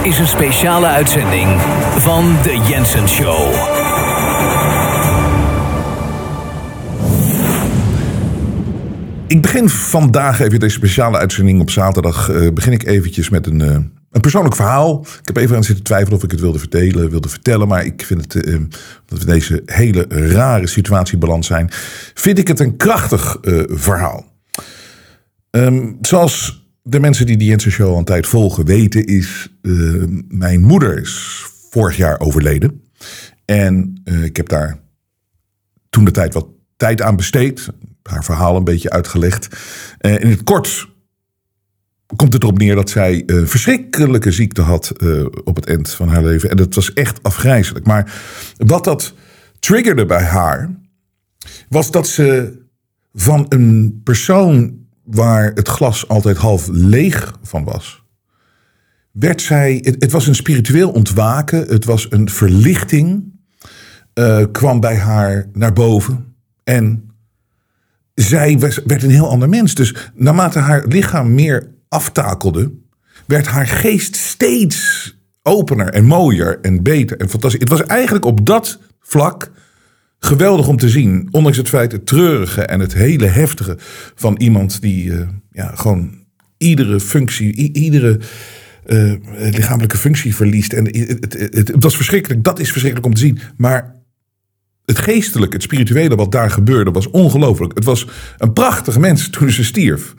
is een speciale uitzending van The Jensen Show. Ik begin vandaag even deze speciale uitzending op zaterdag. Begin ik eventjes met een persoonlijk verhaal. Ik heb even aan zitten twijfelen of ik het wilde vertellen. Maar ik vind het, dat we deze hele rare situatie beland zijn, vind ik het een krachtig verhaal. Zoals de mensen die de Jensen Show al een tijd volgen weten, is mijn moeder is vorig jaar overleden. En ik heb daar toen de tijd wat tijd aan besteed. Haar verhaal een beetje uitgelegd. In het kort komt het erop neer dat zij verschrikkelijke ziekte had op het eind van haar leven. En dat was echt afgrijzelijk. Maar wat dat triggerde bij haar, was dat ze van een persoon waar het glas altijd half leeg van was, werd zij, het was een spiritueel ontwaken, het was een verlichting, kwam bij haar naar boven. En zij werd een heel ander mens. Dus naarmate haar lichaam meer aftakelde, werd haar geest steeds opener en mooier en beter en fantastisch. Het was eigenlijk op dat vlak geweldig om te zien. Ondanks het feit, het treurige en het hele heftige van iemand die gewoon iedere functie, iedere lichamelijke functie verliest. En het was verschrikkelijk. Dat is verschrikkelijk om te zien. Maar het geestelijke, het spirituele wat daar gebeurde, was ongelooflijk. Het was een prachtige mens toen ze stierf.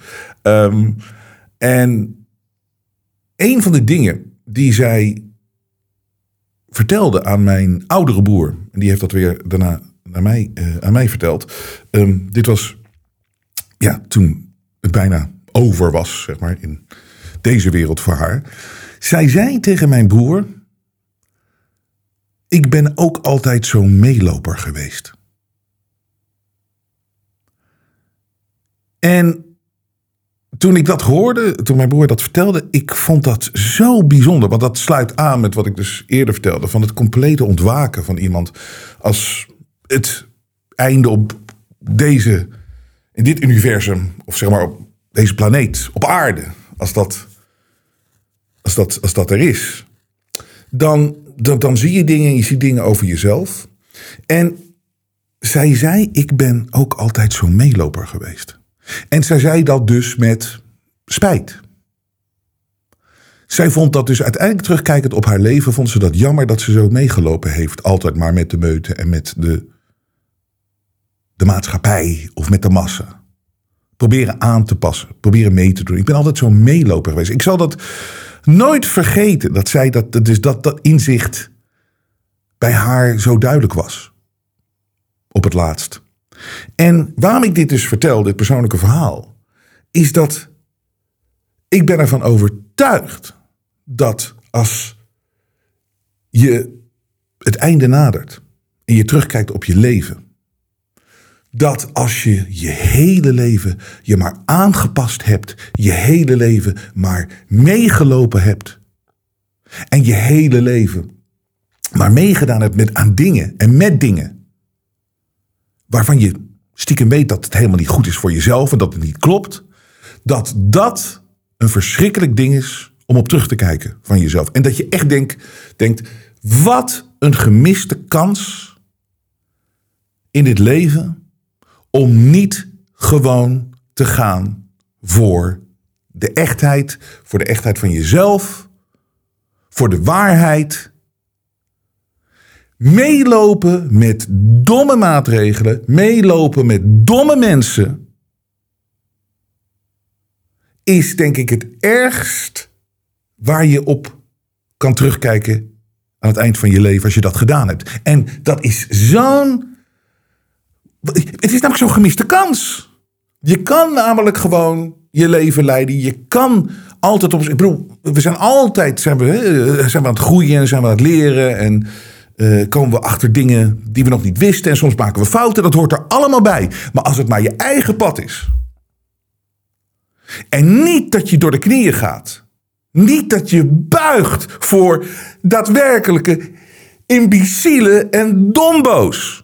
En een van de dingen die zij vertelde aan mijn oudere broer, en die heeft dat weer daarna aan mij verteld. Dit was toen het bijna over was, zeg maar, in deze wereld voor haar. Zij zei tegen mijn broer: ik ben ook altijd zo'n meeloper geweest. En toen ik dat hoorde, toen mijn broer dat vertelde, ik vond dat zo bijzonder. Want dat sluit aan met wat ik dus eerder vertelde, van het complete ontwaken van iemand als het einde op in dit universum, of zeg maar op deze planeet, op aarde, als dat er is. Dan zie je dingen en je ziet dingen over jezelf. En zij zei, ik ben ook altijd zo'n meeloper geweest. En zij zei dat dus met spijt. Zij vond dat dus uiteindelijk, terugkijkend op haar leven, vond ze dat jammer dat ze zo meegelopen heeft. Altijd maar met de meute en met de maatschappij of met de massa. Proberen aan te passen, proberen mee te doen. Ik ben altijd zo'n meeloper geweest. Ik zal dat nooit vergeten, dat zij dat inzicht bij haar zo duidelijk was. Op het laatst. En waarom ik dit dus vertel, dit persoonlijke verhaal, is dat ik ben ervan overtuigd dat als je het einde nadert en je terugkijkt op je leven, dat als je je hele leven je maar aangepast hebt, je hele leven maar meegelopen hebt en je hele leven maar meegedaan hebt aan dingen en met dingen waarvan je stiekem weet dat het helemaal niet goed is voor jezelf en dat het niet klopt, dat dat een verschrikkelijk ding is om op terug te kijken van jezelf. En dat je echt denkt, wat een gemiste kans in dit leven om niet gewoon te gaan voor de echtheid van jezelf, voor de waarheid. Meelopen met domme maatregelen, meelopen met domme mensen, is denk ik het ergst waar je op kan terugkijken aan het eind van je leven als je dat gedaan hebt. En dat is het is namelijk zo'n gemiste kans. Je kan namelijk gewoon je leven leiden. Je kan altijd ik bedoel, we zijn altijd zijn we aan het groeien en zijn we aan het leren en komen we achter dingen die we nog niet wisten. En soms maken we fouten. Dat hoort er allemaal bij. Maar als het maar je eigen pad is. En niet dat je door de knieën gaat. Niet dat je buigt voor daadwerkelijke imbecielen en dombo's.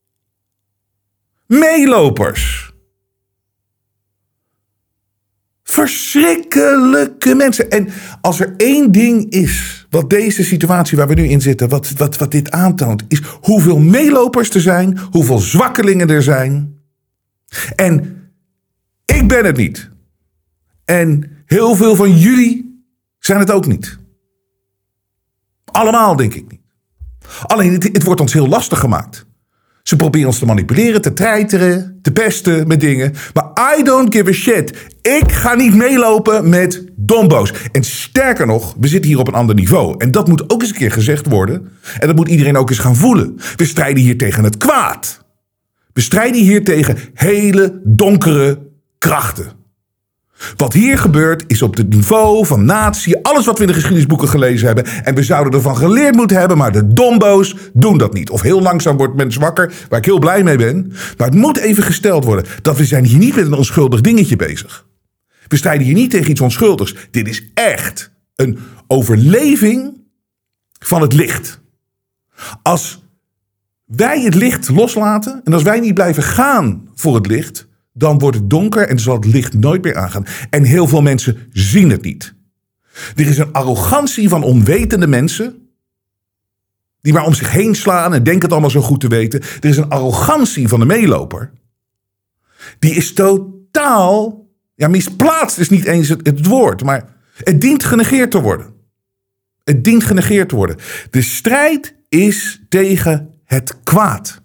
Meelopers. Verschrikkelijke mensen. En als er één ding is wat deze situatie waar we nu in zitten, wat dit aantoont, is hoeveel meelopers er zijn, hoeveel zwakkelingen er zijn. En ik ben het niet. En heel veel van jullie zijn het ook niet. Allemaal denk ik niet. Alleen het wordt ons heel lastig gemaakt. Ze proberen ons te manipuleren, te treiteren, te pesten met dingen. Maar I don't give a shit. Ik ga niet meelopen met dombo's. En sterker nog, we zitten hier op een ander niveau. En dat moet ook eens een keer gezegd worden. En dat moet iedereen ook eens gaan voelen. We strijden hier tegen het kwaad. We strijden hier tegen hele donkere krachten. Wat hier gebeurt is op het niveau van natie, alles wat we in de geschiedenisboeken gelezen hebben. En we zouden ervan geleerd moeten hebben, maar de dombo's doen dat niet. Of heel langzaam wordt men wakker, waar ik heel blij mee ben. Maar het moet even gesteld worden dat we zijn hier niet met een onschuldig dingetje bezig. We strijden hier niet tegen iets onschuldigs. Dit is echt een overleving van het licht. Als wij het licht loslaten en als wij niet blijven gaan voor het licht, dan wordt het donker en zal het licht nooit meer aangaan. En heel veel mensen zien het niet. Er is een arrogantie van onwetende mensen, die maar om zich heen slaan en denken het allemaal zo goed te weten. Er is een arrogantie van de meeloper. Die is totaal, misplaatst is niet eens het woord, maar het dient genegeerd te worden. Het dient genegeerd te worden. De strijd is tegen het kwaad.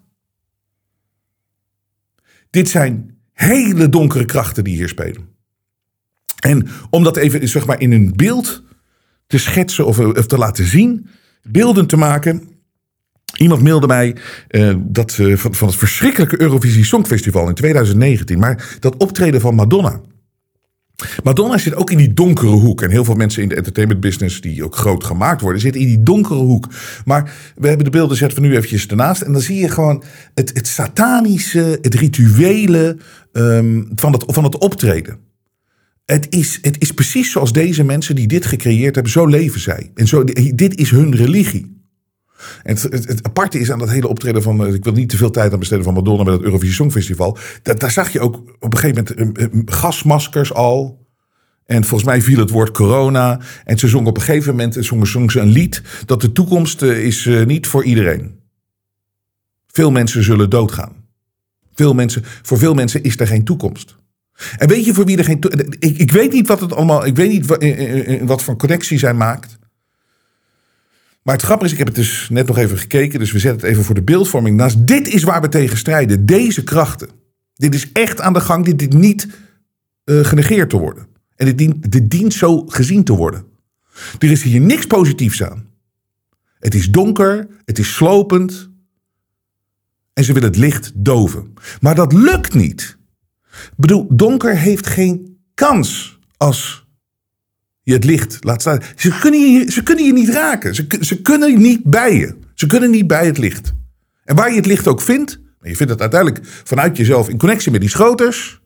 Dit zijn hele donkere krachten die hier spelen. En om dat even zeg maar in een beeld te schetsen of te laten zien, beelden te maken. Iemand mailde mij van het verschrikkelijke Eurovisie Songfestival in 2019. Maar dat optreden van Madonna. Madonna zit ook in die donkere hoek. En heel veel mensen in de entertainment business die ook groot gemaakt worden, zitten in die donkere hoek. Maar we hebben de beelden zetten we nu eventjes ernaast. En dan zie je gewoon het satanische, het rituele van het optreden. Het is precies zoals deze mensen die dit gecreëerd hebben, zo leven zij. En dit is hun religie. En het aparte is aan dat hele optreden van, ik wil niet te veel tijd aan besteden van Madonna met het Eurovisie Songfestival. Daar zag je ook op een gegeven moment gasmaskers al. En volgens mij viel het woord corona. En ze zongen op een gegeven moment zongen ze een lied dat de toekomst is niet voor iedereen. Veel mensen zullen doodgaan. Voor veel mensen is er geen toekomst. En weet je voor wie er geen toekomst... Ik weet niet wat het allemaal... Ik weet niet wat voor connectie zij maakt. Maar het grappige is, ik heb het dus net nog even gekeken, dus we zetten het even voor de beeldvorming naast. Dit is waar we tegen strijden, deze krachten. Dit is echt aan de gang, dit dient niet genegeerd te worden. En dit dient zo gezien te worden. Er is hier niks positiefs aan. Het is donker, het is slopend. En ze willen het licht doven. Maar dat lukt niet. Ik bedoel, donker heeft geen kans als je het licht laat staan. Ze kunnen je niet raken. Ze kunnen niet bij je. Ze kunnen niet bij het licht. En waar je het licht ook vindt, je vindt het uiteindelijk vanuit jezelf in connectie met die schoters.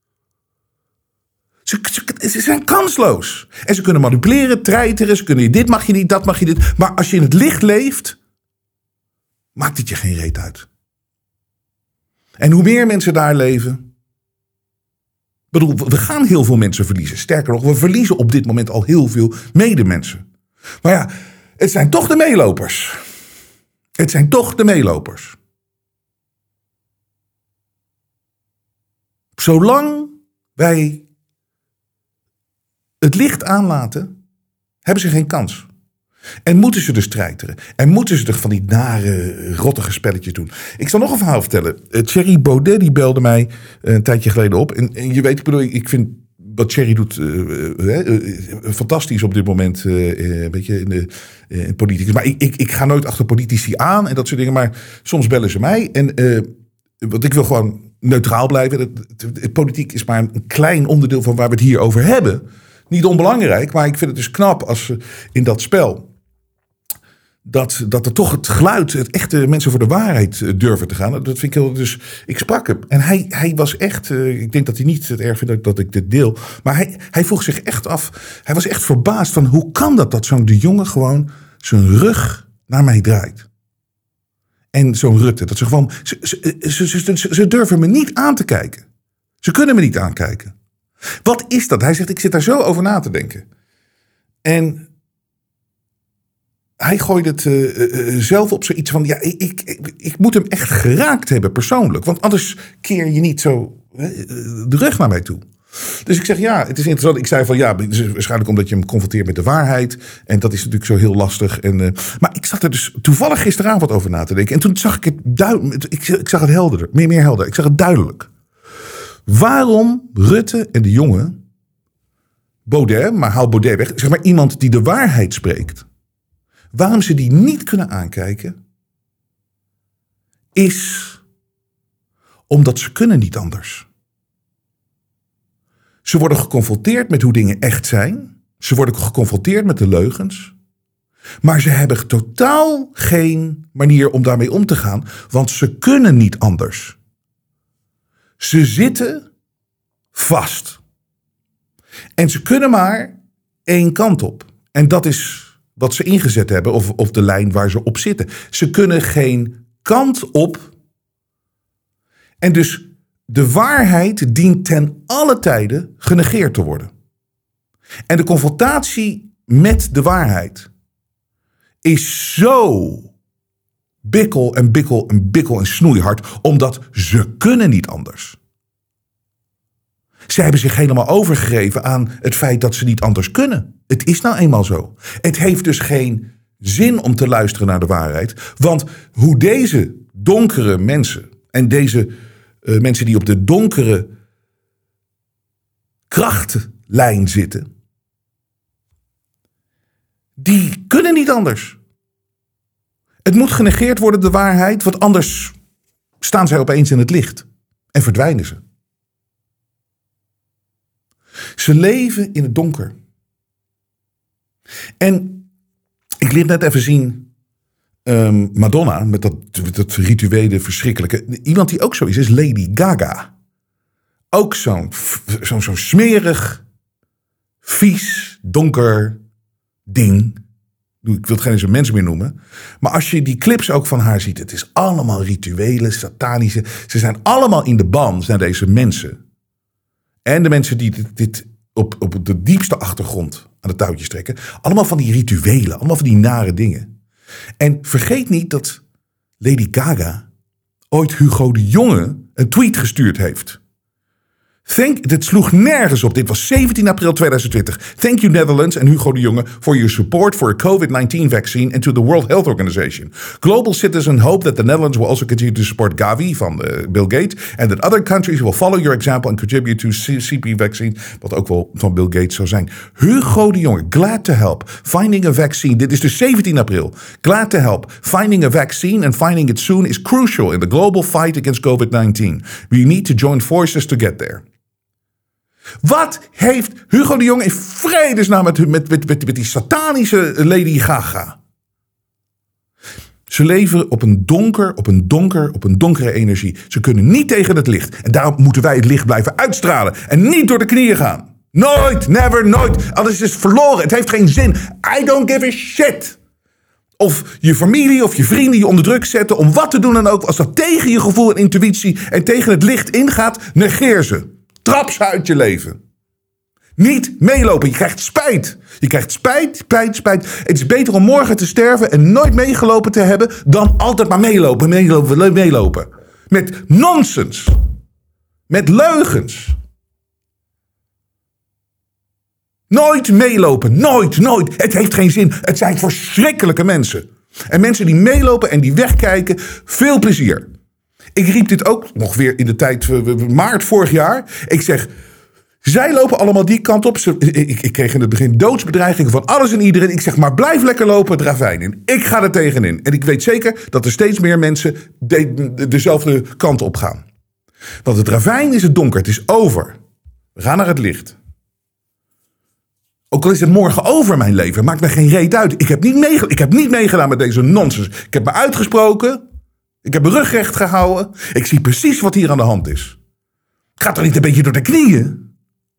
Ze zijn kansloos. En ze kunnen manipuleren, treiteren. Ze kunnen dit mag je niet, dat mag je niet. Maar als je in het licht leeft, maakt het je geen reet uit. En hoe meer mensen daar leven. Ik bedoel, we gaan heel veel mensen verliezen. Sterker nog, we verliezen op dit moment al heel veel medemensen. Maar ja, het zijn toch de meelopers. Het zijn toch de meelopers. Zolang wij het licht aanlaten, hebben ze geen kans. En moeten ze dus treiteren. En moeten ze er van die nare, rottige spelletjes doen. Ik zal nog een verhaal vertellen. Thierry Baudet die belde mij een tijdje geleden op. En je weet, ik vind wat Thierry doet fantastisch op dit moment. Een beetje in politiek. Maar ik ga nooit achter politici aan en dat soort dingen. Maar soms bellen ze mij. En want ik wil gewoon neutraal blijven. Politiek is maar een klein onderdeel van waar we het hier over hebben. Niet onbelangrijk, maar ik vind het dus knap als in dat spel dat er toch het geluid, het echte mensen voor de waarheid durven te gaan. Dat vind ik heel. Dus ik sprak hem en hij was echt. Ik denk dat hij niet het erg vindt dat ik dit deel. Maar hij vroeg zich echt af. Hij was echt verbaasd van hoe kan dat zo'n de jongen gewoon zijn rug naar mij draait. En zo'n Rutte, dat ze gewoon. Ze durven me niet aan te kijken. Ze kunnen me niet aankijken. Wat is dat? Hij zegt, ik zit daar zo over na te denken. En hij gooit het zelf op zoiets van, ja, ik moet hem echt geraakt hebben persoonlijk. Want anders keer je niet zo de rug naar mij toe. Dus ik zeg, ja, het is interessant. Ik zei van, ja, het is waarschijnlijk omdat je hem confronteert met de waarheid. En dat is natuurlijk zo heel lastig. Maar ik zat er dus toevallig gisteravond over na te denken. En toen zag ik het duidelijk. Ik zag het helderder, meer helder. Ik zag het duidelijk. Waarom Rutte en de jongen, Baudet, maar haal Baudet weg. Zeg maar iemand die de waarheid spreekt. Waarom ze die niet kunnen aankijken, is omdat ze kunnen niet anders. Ze worden geconfronteerd met hoe dingen echt zijn. Ze worden geconfronteerd met de leugens. Maar ze hebben totaal geen manier om daarmee om te gaan, want ze kunnen niet anders. Ze zitten vast. En ze kunnen maar één kant op. En dat is wat ze ingezet hebben, of de lijn waar ze op zitten. Ze kunnen geen kant op. En dus de waarheid dient ten alle tijden genegeerd te worden. En de confrontatie met de waarheid is zo bikkel en snoeihard, omdat ze kunnen niet anders. Ze hebben zich helemaal overgegeven aan het feit dat ze niet anders kunnen. Het is nou eenmaal zo. Het heeft dus geen zin om te luisteren naar de waarheid. Want hoe deze donkere mensen en deze mensen die op de donkere krachtlijn zitten, die kunnen niet anders. Het moet genegeerd worden, de waarheid, want anders staan zij opeens in het licht en verdwijnen ze. Ze leven in het donker. En ik liet net even zien Madonna met dat rituele verschrikkelijke. Iemand die ook zo is Lady Gaga. Ook zo'n smerig, vies, donker ding. Ik wil het geen eens een mens meer noemen. Maar als je die clips ook van haar ziet, het is allemaal rituelen, satanische. Ze zijn allemaal in de ban, zijn deze mensen. En de mensen die dit op de diepste achtergrond aan de touwtjes trekken. Allemaal van die rituelen, allemaal van die nare dingen. En vergeet niet dat Lady Gaga ooit Hugo de Jonge een tweet gestuurd heeft. Dit sloeg nergens op. Dit was 17 april 2020. Thank you Netherlands and Hugo de Jonge for your support for a COVID-19 vaccine and to the World Health Organization. Global citizens hope that the Netherlands will also continue to support Gavi van Bill Gates and that other countries will follow your example and contribute to CP vaccine, wat ook wel van Bill Gates zou zijn. Hugo de Jonge, glad to help. Finding a vaccine. Dit is dus 17 april. Glad to help. Finding a vaccine and finding it soon is crucial in the global fight against COVID-19. We need to join forces to get there. Wat heeft Hugo de Jonge in vredesnaam met die satanische Lady Gaga? Ze leven op een donkere energie. Ze kunnen niet tegen het licht. En daarom moeten wij het licht blijven uitstralen. En niet door de knieën gaan. Nooit, never, nooit. Anders is het verloren. Het heeft geen zin. I don't give a shit. Of je familie of je vrienden je onder druk zetten om wat te doen dan ook. Als dat tegen je gevoel en intuïtie en tegen het licht ingaat, negeer ze. Trap ze uit je leven. Niet meelopen. Je krijgt spijt. Je krijgt spijt. Het is beter om morgen te sterven en nooit meegelopen te hebben dan altijd maar meelopen. Met nonsens. Met leugens. Nooit meelopen. Nooit. Het heeft geen zin. Het zijn verschrikkelijke mensen. En mensen die meelopen en die wegkijken, veel plezier. Ik riep dit ook nog weer in de tijd, maart vorig jaar. Ik zeg, zij lopen allemaal die kant op. Ik kreeg in het begin doodsbedreigingen van alles en iedereen. Ik zeg, maar blijf lekker lopen het ravijn in. Ik ga er tegenin. En ik weet zeker dat er steeds meer mensen dezelfde kant op gaan. Want het ravijn is het donker. Het is over. We gaan naar het licht. Ook al is het morgen over mijn leven, maakt me geen reet uit. Ik heb niet meegedaan met deze nonsens. Ik heb me uitgesproken. Ik heb mijn rug recht gehouden. Ik zie precies wat hier aan de hand is. Gaat er niet een beetje door de knieën?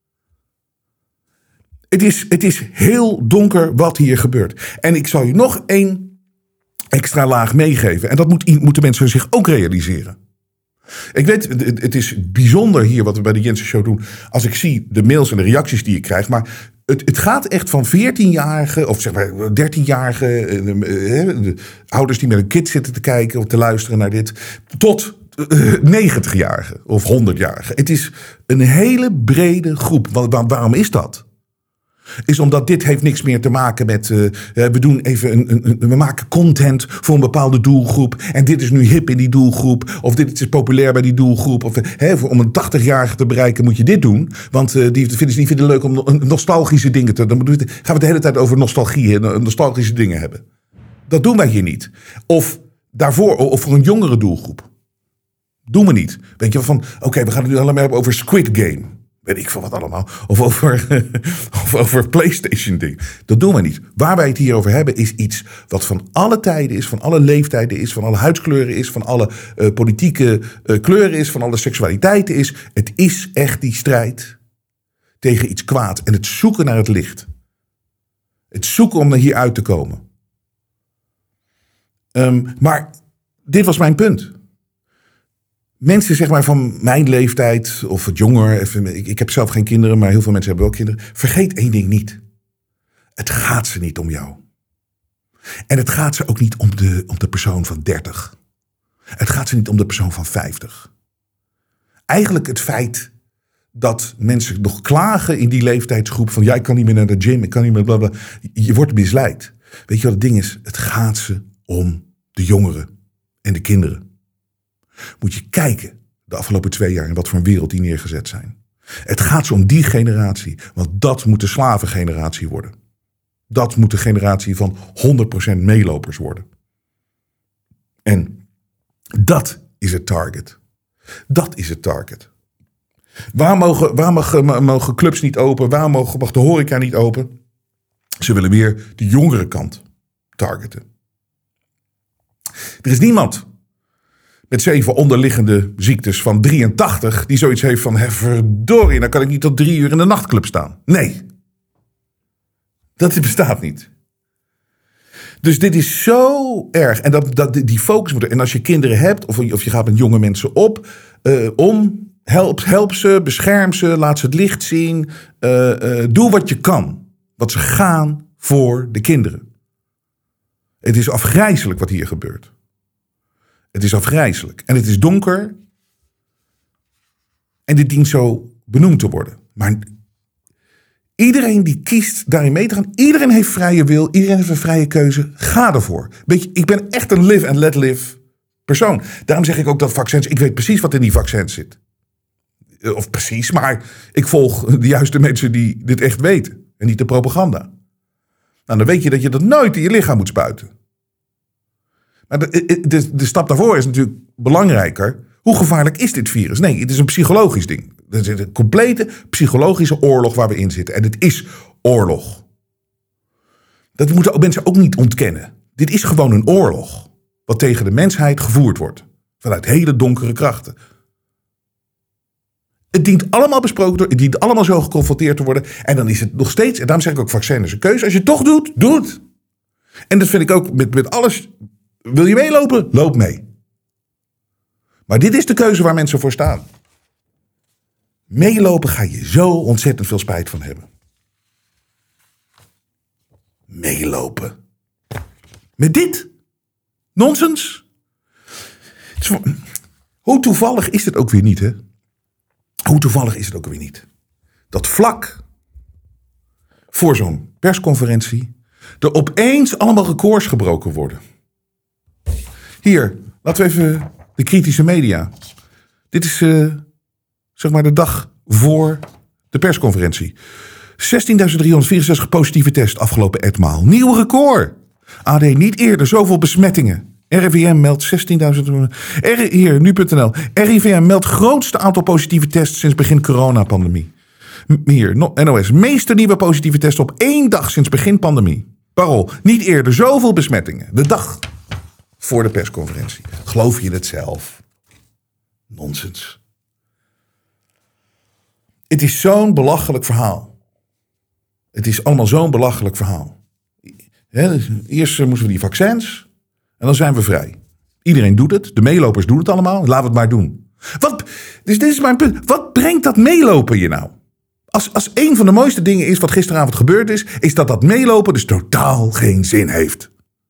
Het is heel donker wat hier gebeurt. En ik zal je nog 1 extra laag meegeven. En dat moeten mensen zich ook realiseren. Ik weet, het is bijzonder hier wat we bij de Jensen Show doen. Als ik zie de mails en de reacties die ik krijg. Maar het gaat echt van 14-jarigen of zeg maar 13-jarigen. Ouders die met een kind zitten te kijken of te luisteren naar dit. Tot 90-jarigen of 100-jarigen. Het is een hele brede groep. Waarom is dat? Is omdat dit heeft niks meer te maken met... we doen even we maken content voor een bepaalde doelgroep. En dit is nu hip in die doelgroep. Of dit is populair bij die doelgroep. Of, om een 80-jarige te bereiken moet je dit doen. Want die vinden het leuk om nostalgische dingen te... Dan gaan we het de hele tijd over nostalgie en nostalgische dingen hebben. Dat doen wij hier niet. Of daarvoor, of voor een jongere doelgroep. Doen we niet. Weet je, van oké, we gaan het nu allemaal hebben over Squid Game. Weet ik veel wat allemaal. Of over PlayStation ding. Dat doen we niet. Waar wij het hier over hebben is iets wat van alle tijden is. Van alle leeftijden is. Van alle huidskleuren is. Van alle politieke kleuren is. Van alle seksualiteiten is. Het is echt die strijd tegen iets kwaad. En het zoeken naar het licht. Het zoeken om er hier uit te komen. Maar dit was mijn punt. Mensen zeg maar van mijn leeftijd of het jonger. Ik heb zelf geen kinderen, maar heel veel mensen hebben wel kinderen. Vergeet één ding niet. Het gaat ze niet om jou. En het gaat ze ook niet om de persoon van 30. Het gaat ze niet om de persoon van 50. Eigenlijk het feit dat mensen nog klagen in die leeftijdsgroep. Van ja, ik kan niet meer naar de gym, ik kan niet meer blablabla. Je wordt misleid. Weet je wat het ding is? Het gaat ze om de jongeren en de kinderen. Moet je kijken de afgelopen 2 jaar in wat voor een wereld die neergezet zijn. Het gaat zo om die generatie. Want dat moet de slavengeneratie worden. Dat moet de generatie van 100% meelopers worden. En dat is het target. Dat is het target. Waar mogen clubs niet open? Waar mag de horeca niet open? Ze willen weer de jongere kant targeten. Er is niemand met 7 onderliggende ziektes van 83... die zoiets heeft van, verdorie, dan kan ik niet tot 3 uur in de nachtclub staan. Nee. Dat bestaat niet. Dus dit is zo erg. En die focus moet er. En als je kinderen hebt, of je gaat met jonge mensen op... help ze, bescherm ze, laat ze het licht zien. Doe wat je kan. Want ze gaan voor de kinderen. Het is afgrijselijk wat hier gebeurt. Het is afgrijselijk. En het is donker. En dit dient zo benoemd te worden. Maar iedereen die kiest daarin mee te gaan. Iedereen heeft vrije wil. Iedereen heeft een vrije keuze. Ga ervoor. Weet je, ik ben echt een live and let live persoon. Daarom zeg ik ook dat vaccins. Ik weet precies wat in die vaccins zit. Of precies, maar ik volg de juiste mensen die dit echt weten. En niet de propaganda. Nou, dan weet je dat je dat nooit in je lichaam moet spuiten. Maar de stap daarvoor is natuurlijk belangrijker. Hoe gevaarlijk is dit virus? Nee, het is een psychologisch ding. Het is een complete psychologische oorlog waar we in zitten. En het is oorlog. Dat moeten mensen ook niet ontkennen. Dit is gewoon een oorlog. Wat tegen de mensheid gevoerd wordt. Vanuit hele donkere krachten. Het dient allemaal besproken te worden. Het dient allemaal zo geconfronteerd te worden. En dan is het nog steeds, en daarom zeg ik ook vaccin is een keuze. Als je het toch doet, doe het. En dat vind ik ook met alles. Wil je meelopen? Loop mee. Maar dit is de keuze waar mensen voor staan. Meelopen ga je zo ontzettend veel spijt van hebben. Meelopen. Met dit? Nonsens? Hoe toevallig is het ook weer niet, hè? Hoe toevallig is het ook weer niet? Dat vlak voor zo'n persconferentie er opeens allemaal records gebroken worden. Hier, laten we even de kritische media. Dit is zeg maar de dag voor de persconferentie. 16.364 positieve tests afgelopen etmaal. Nieuw record. AD niet eerder zoveel besmettingen. RIVM meldt 16.000. Hier, nu.nl. RIVM meldt grootste aantal positieve tests sinds begin coronapandemie. Hier, NOS. Meeste nieuwe positieve tests op 1 dag sinds begin pandemie. Parool. Niet eerder zoveel besmettingen. De dag voor de persconferentie. Geloof je het zelf? Nonsens. Het is zo'n belachelijk verhaal. Het is allemaal zo'n belachelijk verhaal. Dus eerst moeten we die vaccins. En dan zijn we vrij. Iedereen doet het. De meelopers doen het allemaal. Laten we het maar doen. Dus dit is mijn punt. Wat brengt dat meelopen je nou? Als een van de mooiste dingen is wat gisteravond gebeurd is dat meelopen dus totaal geen zin heeft.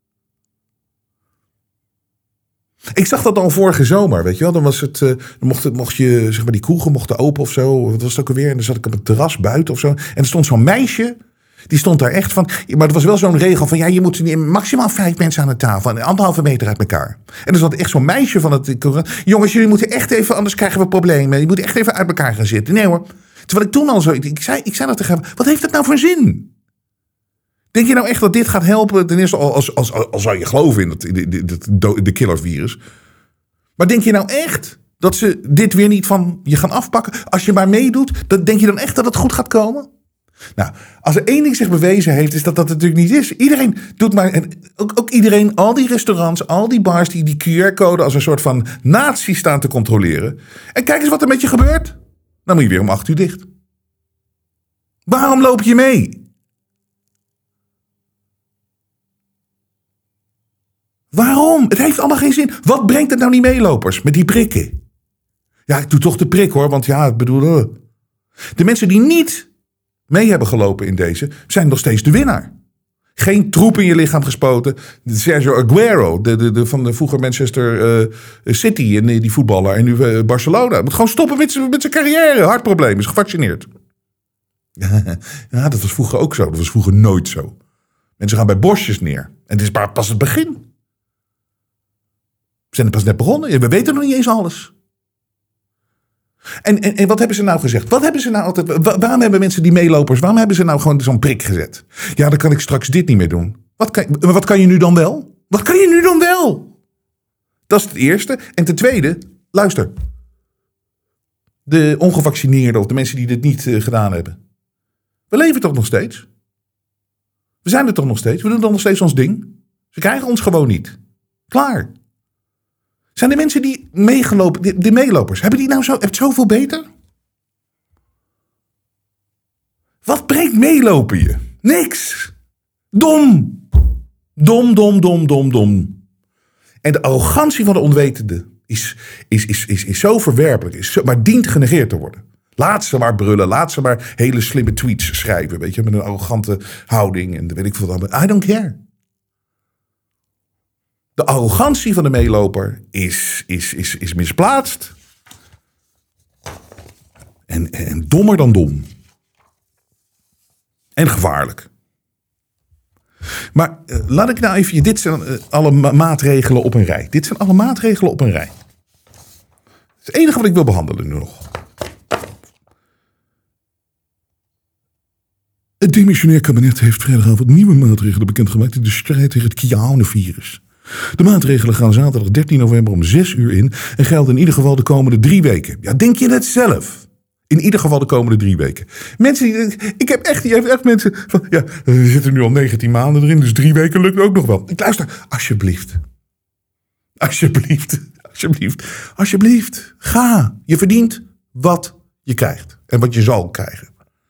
Ik zag dat al vorige zomer, weet je wel. Dan was het, mocht je, zeg maar, die kroegen mochten open of zo. Wat was het ook alweer? En dan zat ik op het terras buiten of zo. En er stond zo'n meisje, die stond daar echt van. Maar er was wel zo'n regel van, ja, je moet maximaal 5 mensen aan de tafel. En 1,5 meter uit elkaar. En er zat echt zo'n meisje van het. Jongens, jullie moeten echt even, anders krijgen we problemen. Je moet echt even uit elkaar gaan zitten. Nee hoor. Terwijl ik toen al zo, ik zei dat tegen hem. Wat heeft dat nou voor zin? Denk je nou echt dat dit gaat helpen? Ten eerste als zou je geloven in de killervirus. Maar denk je nou echt dat ze dit weer niet van je gaan afpakken? Als je maar meedoet, denk je dan echt dat het goed gaat komen? Nou, als er één ding zich bewezen heeft, is dat natuurlijk niet is. Iedereen doet maar, en ook iedereen, al die restaurants, al die bars, die QR-code als een soort van nazi staan te controleren. En kijk eens wat er met je gebeurt. Dan moet je weer om 8 uur dicht. Waarom loop je mee? Waarom? Het heeft allemaal geen zin. Wat brengt het nou die meelopers met die prikken? Ja, ik doe toch de prik hoor, want ja, ik bedoel. De mensen die niet mee hebben gelopen in deze, zijn nog steeds de winnaar. Geen troep in je lichaam gespoten. Sergio Aguero, van de vroeger Manchester City, en die voetballer, en nu Barcelona. Moet gewoon stoppen met zijn carrière. Hartprobleem, is gevaccineerd. Ja, dat was vroeger ook zo. Dat was vroeger nooit zo. Mensen gaan bij bosjes neer. En het is pas het begin. We zijn er pas net begonnen. We weten nog niet eens alles. En wat hebben ze nou gezegd? Wat hebben ze nou altijd? Waarom hebben mensen die meelopers, waarom hebben ze nou gewoon zo'n prik gezet? Ja, dan kan ik straks dit niet meer doen. Wat kan je nu dan wel? Wat kan je nu dan wel? Dat is het eerste. En ten tweede, luister. De ongevaccineerden of de mensen die dit niet gedaan hebben. We leven toch nog steeds? We zijn er toch nog steeds? We doen toch nog steeds ons ding? Ze krijgen ons gewoon niet. Klaar. Zijn de mensen die meegelopen, de meelopers, hebben die nou het zoveel beter? Wat brengt meelopen je? Niks. Dom. Dom. En de arrogantie van de onwetende is zo verwerpelijk, maar dient genegeerd te worden. Laat ze maar brullen, laat ze maar hele slimme tweets schrijven, weet je, met een arrogante houding en weet ik veel wat. I don't care. De arrogantie van de meeloper is misplaatst. En dommer dan dom. En gevaarlijk. Maar laat ik nou even... Dit zijn alle maatregelen op een rij. Dit zijn alle maatregelen op een rij. Het is het enige wat ik wil behandelen nu nog. Het demissionair kabinet heeft vrijdagavond nieuwe maatregelen bekendgemaakt in de strijd tegen het coronavirus. De maatregelen gaan zaterdag 13 november om 6 uur in en gelden in ieder geval de komende 3 weken. Ja, denk je het zelf? In ieder geval de komende 3 weken. Mensen, je hebt echt mensen van, ja, we zitten nu al 19 maanden erin, dus 3 weken lukt ook nog wel. Ik luister, alsjeblieft, ga. Je verdient wat je krijgt en wat je zal krijgen.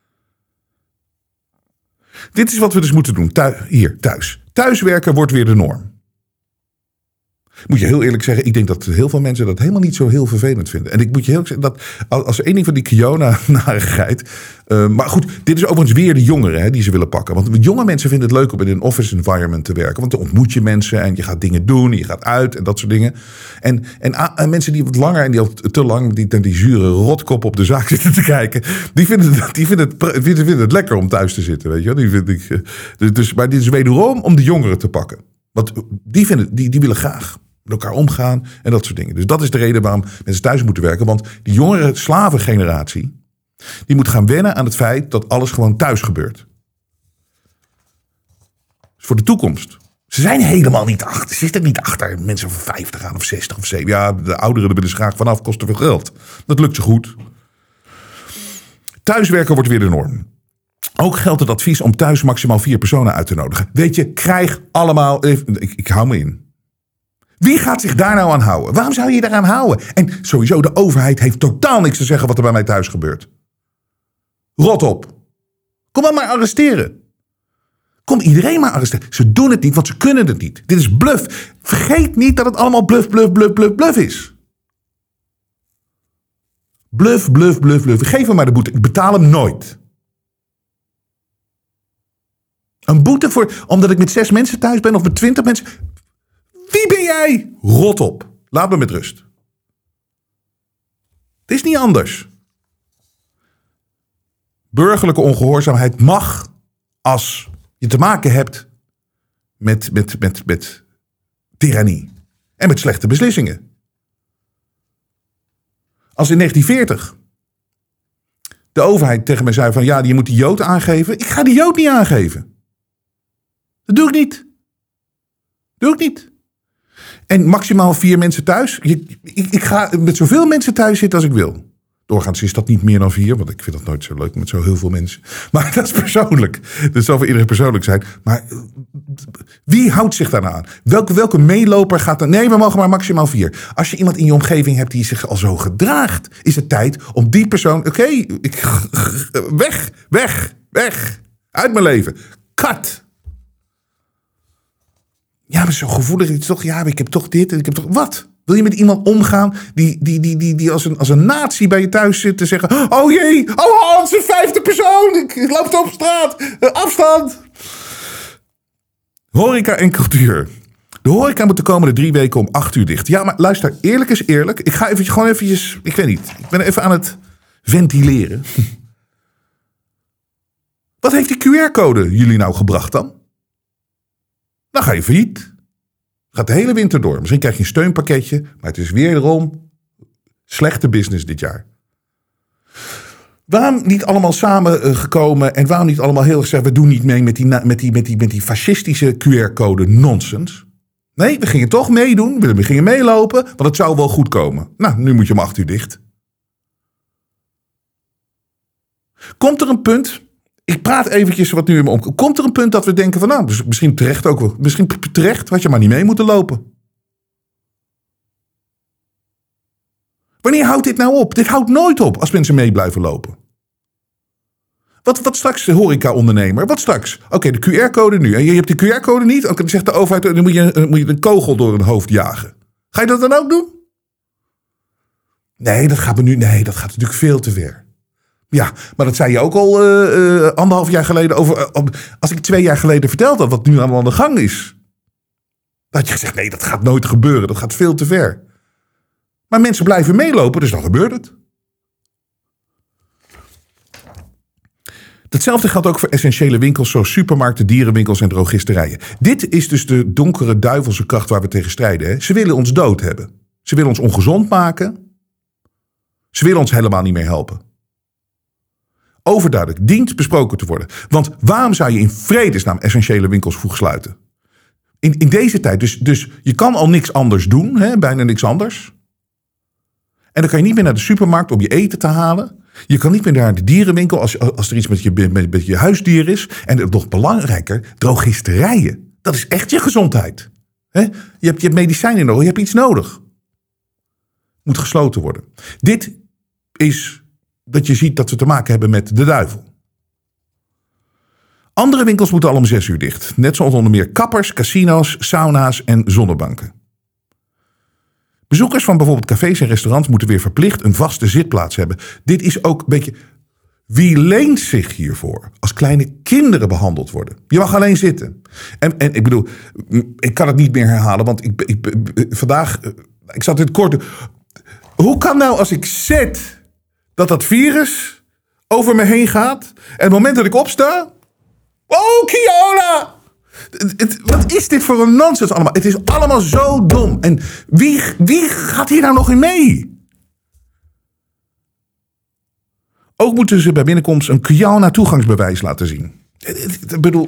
Dit is wat we dus moeten doen, hier, thuis. Thuiswerken wordt weer de norm. Moet je heel eerlijk zeggen, ik denk dat heel veel mensen dat helemaal niet zo heel vervelend vinden. En ik moet je heel zeggen, dat als één ding van die Kiona-narigheid... maar goed, dit is overigens weer de jongeren die ze willen pakken. Want jonge mensen vinden het leuk om in een office environment te werken. Want dan ontmoet je mensen en je gaat dingen doen, je gaat uit en dat soort dingen. En mensen die wat langer en die al te lang die zure rotkop op de zaak zitten te kijken... die vinden het lekker om thuis te zitten, weet je wel. Die vind ik, maar dit is wederom om de jongeren te pakken. Want die willen graag met elkaar omgaan en dat soort dingen. Dus dat is de reden waarom mensen thuis moeten werken. Want die jongere slavengeneratie, die moet gaan wennen aan het feit dat alles gewoon thuis gebeurt. Dus voor de toekomst. Ze zijn helemaal niet achter. Ze zitten niet achter mensen van 50 aan of 60 of 7. Ja, de ouderen er willen ze graag vanaf, kost te veel geld. Dat lukt ze goed. Thuiswerken wordt weer de norm. Ook geldt het advies om thuis maximaal 4 personen uit te nodigen. Weet je, krijg allemaal... Ik hou me in. Wie gaat zich daar nou aan houden? Waarom zou je je daaraan houden? En sowieso, de overheid heeft totaal niks te zeggen wat er bij mij thuis gebeurt. Rot op. Kom dan maar arresteren. Kom iedereen maar arresteren. Ze doen het niet, want ze kunnen het niet. Dit is bluff. Vergeet niet dat het allemaal bluff is. Bluff. Geef hem maar de boete. Ik betaal hem nooit. Een boete omdat ik met 6 mensen thuis ben of met 20 mensen. Wie ben jij? Rot op. Laat me met rust. Het is niet anders. Burgerlijke ongehoorzaamheid mag als je te maken hebt met tirannie. En met slechte beslissingen. Als in 1940 de overheid tegen mij zei van ja, je moet die Jood aangeven. Ik ga die Jood niet aangeven. Dat doe ik niet. En maximaal 4 mensen thuis. Ik ga met zoveel mensen thuis zitten als ik wil. Doorgaans is dat niet meer dan 4, want ik vind dat nooit zo leuk met zo heel veel mensen. Maar dat is persoonlijk. Dat zal voor iedereen persoonlijk zijn. Maar wie houdt zich daarna aan? Welke meeloper gaat er? Nee, we mogen maar maximaal 4. Als je iemand in je omgeving hebt die zich al zo gedraagt, is het tijd om die persoon. Weg. Uit mijn leven. Cut. Ja, maar zo gevoelig is het toch. Ja, maar ik heb toch dit en ik heb toch. Wat? Wil je met iemand omgaan die als een nazi bij je thuis zit te zeggen... Oh jee, oh Hans, een 5e persoon. Ik loop op straat. Afstand. Horeca en cultuur. De horeca moet de komende 3 weken om 8 uur dicht. Ja, maar luister, eerlijk is eerlijk. Ik ga eventjes, ik weet niet. Ik ben even aan het ventileren. Wat heeft die QR-code jullie nou gebracht dan? Dan ga je failliet. Gaat de hele winter door. Misschien krijg je een steunpakketje. Maar het is wederom slechte business dit jaar. Waarom niet allemaal samengekomen en waarom niet allemaal heel erg zeggen... we doen niet mee met die fascistische QR-code nonsens? Nee, we gingen toch meedoen. We gingen meelopen, want het zou wel goed komen. Nou, nu moet je om 8 uur dicht. Komt er een punt... Ik praat eventjes wat nu in me omkomt. Komt er een punt dat we denken van nou, misschien terecht ook wel. Misschien terecht had je maar niet mee moeten lopen. Wanneer houdt dit nou op? Dit houdt nooit op als mensen mee blijven lopen. Wat straks de horeca-ondernemer? Wat straks? Oké, de QR-code nu. En je hebt de QR-code niet? Dan zegt de overheid, dan moet je een kogel door een hoofd jagen. Ga je dat dan ook doen? Nee, dat gaat natuurlijk veel te ver. Ja, maar dat zei je ook al 1,5 jaar geleden over. Als ik 2 jaar geleden vertelde wat nu allemaal aan de gang is. Dan had je gezegd, nee, dat gaat nooit gebeuren. Dat gaat veel te ver. Maar mensen blijven meelopen, dus dan gebeurt het. Hetzelfde geldt ook voor essentiële winkels zoals supermarkten, dierenwinkels en drogisterijen. Dit is dus de donkere duivelse kracht waar we tegen strijden. Hè? Ze willen ons dood hebben. Ze willen ons ongezond maken. Ze willen ons helemaal niet meer helpen. Overduidelijk, dient besproken te worden. Want waarom zou je in vredesnaam essentiële winkels vroeg sluiten? In deze tijd, dus je kan al niks anders doen, hè? Bijna niks anders. En dan kan je niet meer naar de supermarkt om je eten te halen. Je kan niet meer naar de dierenwinkel als er iets met je huisdier is. En nog belangrijker, drogisterijen. Dat is echt je gezondheid. Hè? Je hebt medicijnen nodig, je hebt iets nodig. Moet gesloten worden. Dit is dat je ziet dat we te maken hebben met de duivel. Andere winkels moeten al om 6 uur dicht. Net zoals onder meer kappers, casino's, sauna's en zonnebanken. Bezoekers van bijvoorbeeld cafés en restaurants moeten weer verplicht een vaste zitplaats hebben. Dit is ook een beetje... Wie leent zich hiervoor? Als kleine kinderen behandeld worden. Je mag alleen zitten. En ik bedoel, ik kan het niet meer herhalen, want vandaag... Ik zat in het kort... Hoe kan nou als ik zit... dat virus over me heen gaat. En het moment dat ik opsta... Oh, Kiona! Wat is dit voor een nonsens allemaal? Het is allemaal zo dom. En wie gaat hier nou nog in mee? Ook moeten ze bij binnenkomst een Kiona toegangsbewijs laten zien. Ik bedoel...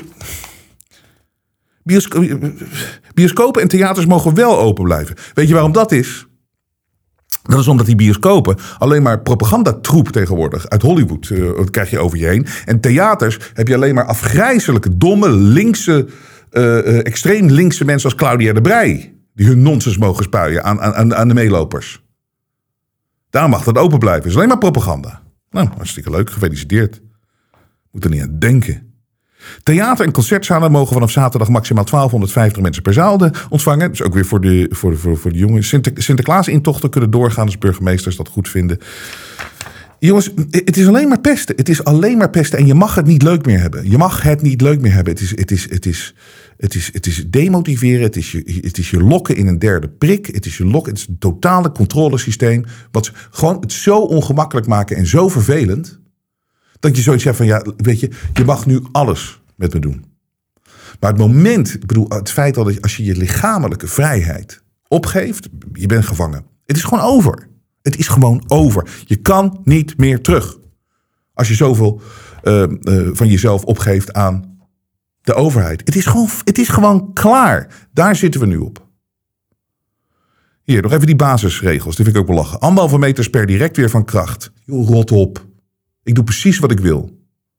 Bioscopen en theaters mogen wel open blijven. Weet je waarom dat is? Dat is omdat die bioscopen alleen maar propagandatroep tegenwoordig uit Hollywood krijg je over je heen. En theaters heb je alleen maar afgrijzelijke, domme, linkse, extreem linkse mensen als Claudia de Breij. Die hun nonsens mogen spuien aan de meelopers. Daarom mag dat open blijven. Het is alleen maar propaganda. Nou, hartstikke leuk. Gefeliciteerd. Moet er niet aan denken. Theater- en concertzalen mogen vanaf zaterdag maximaal 1250 mensen per zaal ontvangen. Dus ook weer voor de jongens. Sinterklaas-intochten kunnen doorgaan als burgemeesters dat goed vinden. Jongens, het is alleen maar pesten. Het is alleen maar pesten en je mag het niet leuk meer hebben. Je mag het niet leuk meer hebben. Het is demotiveren. Het is je lokken in een derde prik. Het is een totale controlesysteem. Wat gewoon het zo ongemakkelijk maken en zo vervelend. Dat je zoiets hebt van, ja, weet je mag nu alles met me doen. Maar het moment, het feit dat als je je lichamelijke vrijheid opgeeft, je bent gevangen. Het is gewoon over. Het is gewoon over. Je kan niet meer terug. Als je zoveel van jezelf opgeeft aan de overheid. Het is gewoon klaar. Daar zitten we nu op. Hier, nog even die basisregels. Die vind ik ook wel lachen. 1,5 meter per direct weer van kracht. Joh, rot op. Ik doe precies wat ik wil.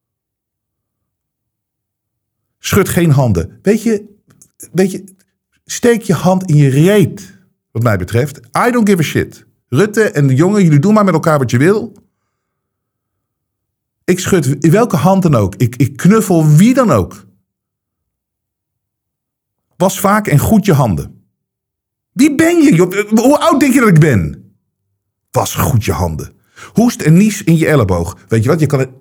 Schud geen handen. Weet je, steek je hand in je reet. Wat mij betreft. I don't give a shit. Rutte en de jongen, jullie doen maar met elkaar wat je wil. Ik schud in welke hand dan ook. Ik knuffel wie dan ook. Was vaak en goed je handen. Wie ben je? Hoe oud denk je dat ik ben? Was goed je handen. Hoest en nies in je elleboog. Weet je wat? Je kan het...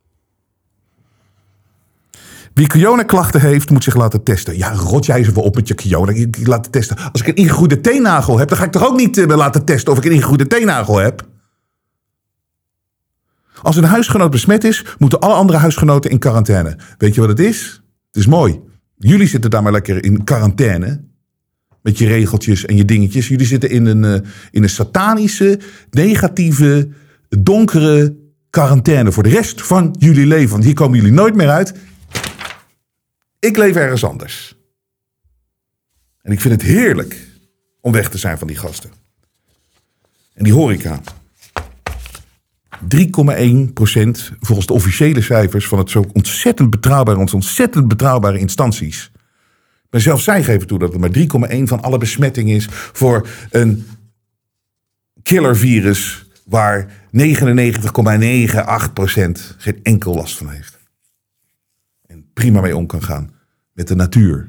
Wie corona-klachten heeft, moet zich laten testen. Ja, rot jij eens even op met je corona. Ik laat testen. Als ik een ingegroeide teennagel heb, dan ga ik toch ook niet laten testen of ik een ingegroeide teennagel heb? Als een huisgenoot besmet is, moeten alle andere huisgenoten in quarantaine. Weet je wat het is? Het is mooi. Jullie zitten daar maar lekker in quarantaine. Met je regeltjes en je dingetjes. Jullie zitten in een satanische, negatieve, donkere quarantaine voor de rest van jullie leven. Want hier komen jullie nooit meer uit. Ik leef ergens anders. En ik vind het heerlijk om weg te zijn van die gasten. En die horeca. 3,1% volgens de officiële cijfers van het zo ontzettend betrouwbare instanties. Maar zelfs zij geven toe dat het maar 3,1 van alle besmettingen is voor een killervirus waar 99,98% geen enkel last van heeft. En prima mee om kan gaan met de natuur.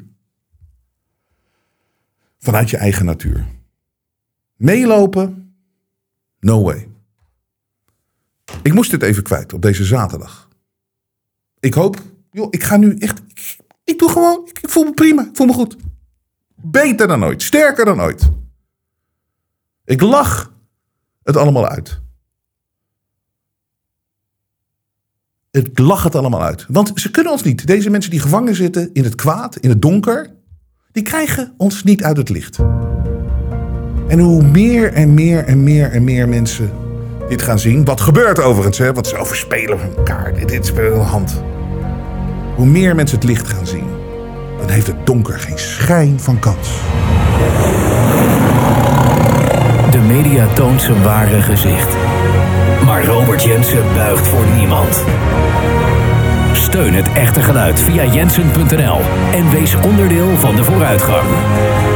Vanuit je eigen natuur. Meelopen? No way. Ik moest dit even kwijt op deze zaterdag. Ik hoop, ik ga nu echt... Ik doe gewoon, ik voel me prima, ik voel me goed. Beter dan ooit, sterker dan ooit. Ik lach het allemaal uit. Ik lach het allemaal uit. Want ze kunnen ons niet. Deze mensen die gevangen zitten in het kwaad, in het donker, die krijgen ons niet uit het licht. En hoe meer en meer mensen dit gaan zien. Wat gebeurt overigens, hè? Want ze overspelen van elkaar. Dit speelt in de hand. Hoe meer mensen het licht gaan zien, dan heeft het donker geen schijn van kans. De media toont zijn ware gezicht. Maar Robert Jensen buigt voor niemand. Steun het echte geluid via jensen.nl en wees onderdeel van de vooruitgang.